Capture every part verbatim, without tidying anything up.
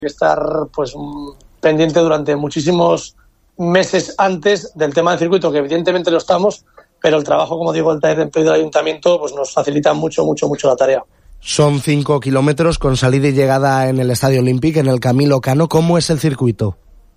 que estar pues pendiente durante muchísimos meses antes del tema del circuito, que evidentemente lo estamos, pero el trabajo, como digo, el taller de empleo del ayuntamiento pues nos facilita mucho, mucho, mucho la tarea. Son cinco kilómetros con salida y llegada en el Estadio Olímpic, en el Camilo Cano. ¿Cómo es el circuito?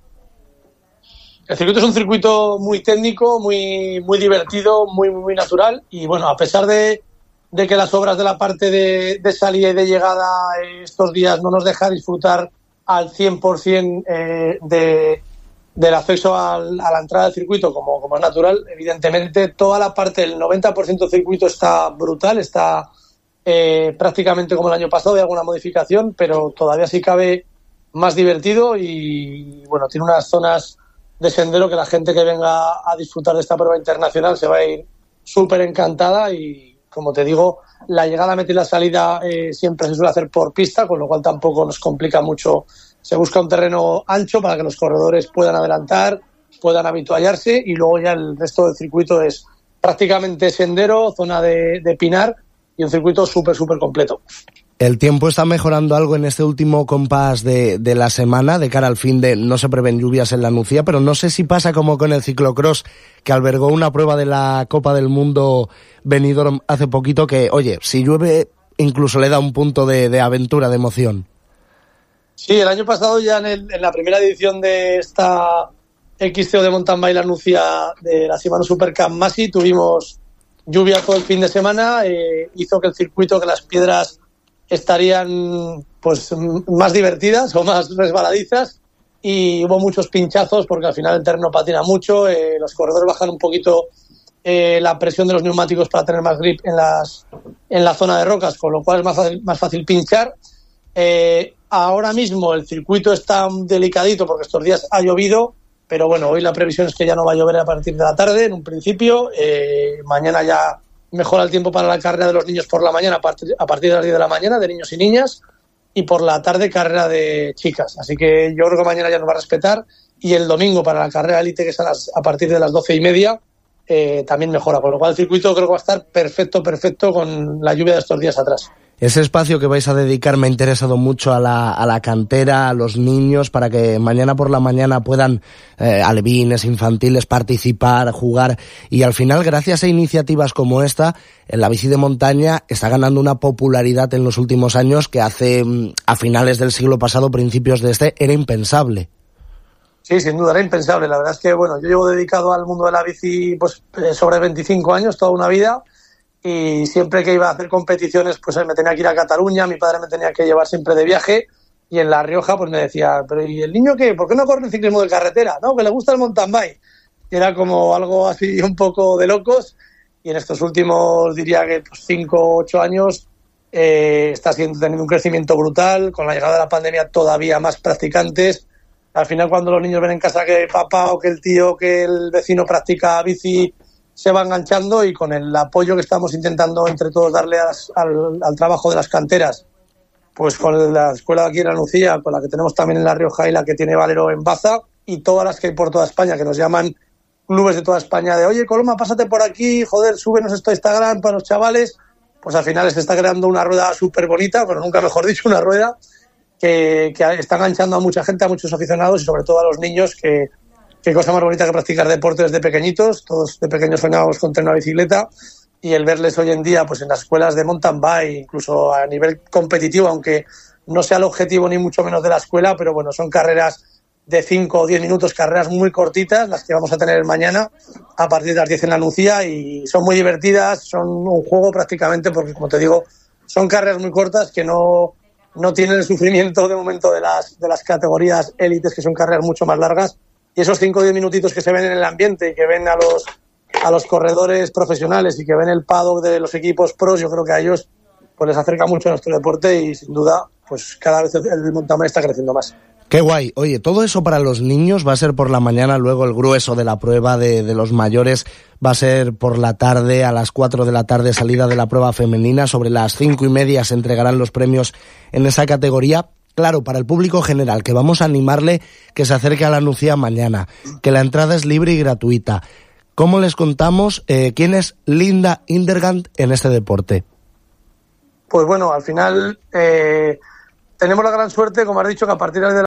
El circuito es un circuito muy técnico, muy, muy divertido, muy, muy natural. Y bueno, a pesar de, de que las obras de la parte de, de salida y de llegada estos días no nos deja disfrutar al cien por ciento eh, de, del acceso al, a la entrada del circuito como, como es natural, evidentemente toda la parte, el noventa por ciento del circuito está brutal, está eh, prácticamente como el año pasado, hay alguna modificación, pero todavía sí cabe más divertido y bueno, tiene unas zonas de sendero que la gente que venga a disfrutar de esta prueba internacional se va a ir súper encantada y, como te digo, la llegada, meta y la salida eh, siempre se suele hacer por pista, con lo cual tampoco nos complica mucho. Se busca un terreno ancho para que los corredores puedan adelantar, puedan habituallarse y luego ya el resto del circuito es prácticamente sendero, zona de, de pinar y un circuito súper, súper completo. El tiempo está mejorando algo en este último compás de, de la semana, de cara al fin de, no se prevén lluvias en la Nucía, pero no sé si pasa como con el ciclocross, que albergó una prueba de la Copa del Mundo Benidorm hace poquito, que, oye, si llueve incluso le da un punto de, de aventura, de emoción. Sí, el año pasado ya en, el, en la primera edición de esta X C O de Mountain Bike La Nucía de la Shimano Supercamp Masi tuvimos lluvia todo el fin de semana, eh, hizo que el circuito, que las piedras estarían pues más divertidas o más resbaladizas y hubo muchos pinchazos porque al final el terreno patina mucho, eh, los corredores bajan un poquito eh, la presión de los neumáticos para tener más grip en las en la zona de rocas, con lo cual es más fácil, más fácil pinchar. Eh, ahora mismo el circuito está delicadito porque estos días ha llovido, pero bueno, hoy la previsión es que ya no va a llover a partir de la tarde en un principio, eh, mañana ya mejora el tiempo para la carrera de los niños por la mañana, a partir, a partir de las diez de la mañana, de niños y niñas, y por la tarde carrera de chicas. Así que yo creo que mañana ya nos va a respetar, y el domingo para la carrera élite, que es a, las, a partir de las doce y media, eh, también mejora. Con lo cual el circuito creo que va a estar perfecto, perfecto con la lluvia de estos días atrás. Ese espacio que vais a dedicar me ha interesado mucho a la, a la cantera, a los niños, para que mañana por la mañana puedan eh, alevines, infantiles, participar, jugar, y al final, gracias a iniciativas como esta, en la bici de montaña está ganando una popularidad en los últimos años que hace, a finales del siglo pasado, principios de este, era impensable. Sí, sin duda, era impensable. La verdad es que, bueno, yo llevo dedicado al mundo de la bici pues sobre veinticinco años, toda una vida. Y siempre que iba a hacer competiciones, pues me tenía que ir a Cataluña, mi padre me tenía que llevar siempre de viaje, y en La Rioja pues me decía, pero ¿y el niño qué? ¿Por qué no corre el ciclismo de carretera? No, que le gusta el mountain bike. Y era como algo así un poco de locos, y en estos últimos, diría que pues, cinco o ocho años, eh, está siendo, teniendo un crecimiento brutal, con la llegada de la pandemia todavía más practicantes. Al final, cuando los niños ven en casa que papá o que el tío o que el vecino practica bici, se va enganchando, y con el apoyo que estamos intentando entre todos darle a las, al, al trabajo de las canteras, pues con la escuela de aquí en La Nucía, con la que tenemos también en La Rioja y la que tiene Valero en Baza, y todas las que hay por toda España, que nos llaman clubes de toda España de oye, Coloma, pásate por aquí, joder, súbenos esto a Instagram para los chavales, pues al final se está creando una rueda súper bonita, pero nunca mejor dicho, una rueda que, que está enganchando a mucha gente, a muchos aficionados y sobre todo a los niños, que qué cosa más bonita que practicar deportes de pequeñitos. Todos de pequeños soñábamos con tener una bicicleta, y el verles hoy en día pues en las escuelas de mountain bike, incluso a nivel competitivo, aunque no sea el objetivo ni mucho menos de la escuela, pero bueno, son carreras de cinco o diez minutos, carreras muy cortitas, las que vamos a tener mañana a partir de las diez en La Nucía, y son muy divertidas, son un juego prácticamente, porque como te digo, son carreras muy cortas que no, no tienen el sufrimiento de momento de las, de las categorías élites, que son carreras mucho más largas. Y esos cinco o diez minutitos que se ven en el ambiente y que ven a los a los corredores profesionales y que ven el paddock de los equipos pros, yo creo que a ellos pues les acerca mucho a nuestro deporte, y sin duda pues cada vez el mountain bike está creciendo más. Qué guay. Oye, todo eso para los niños va a ser por la mañana, luego el grueso de la prueba de, de los mayores va a ser por la tarde, a las cuatro de la tarde, salida de la prueba femenina. Sobre las cinco y media se entregarán los premios en esa categoría. Claro, para el público general, que vamos a animarle que se acerque a La Nucía mañana, que la entrada es libre y gratuita. ¿Cómo les contamos eh, quién es Linda Indergant en este deporte? Pues bueno, al final, eh, tenemos la gran suerte, como has dicho, que a partir de